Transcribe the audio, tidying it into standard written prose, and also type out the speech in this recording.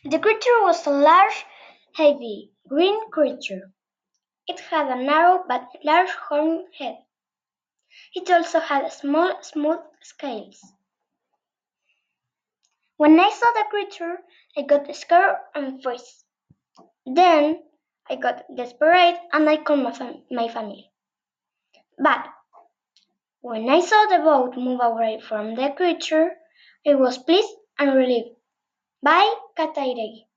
The creature was a large, heavy, green creature. It had a narrow but large horned head. It also had small, smooth scales. When I saw the creature, I got scared and froze. Then I got desperate and I called my family. But when I saw the boat move away from the creature, I was pleased and relieved. Bye, Katairegi.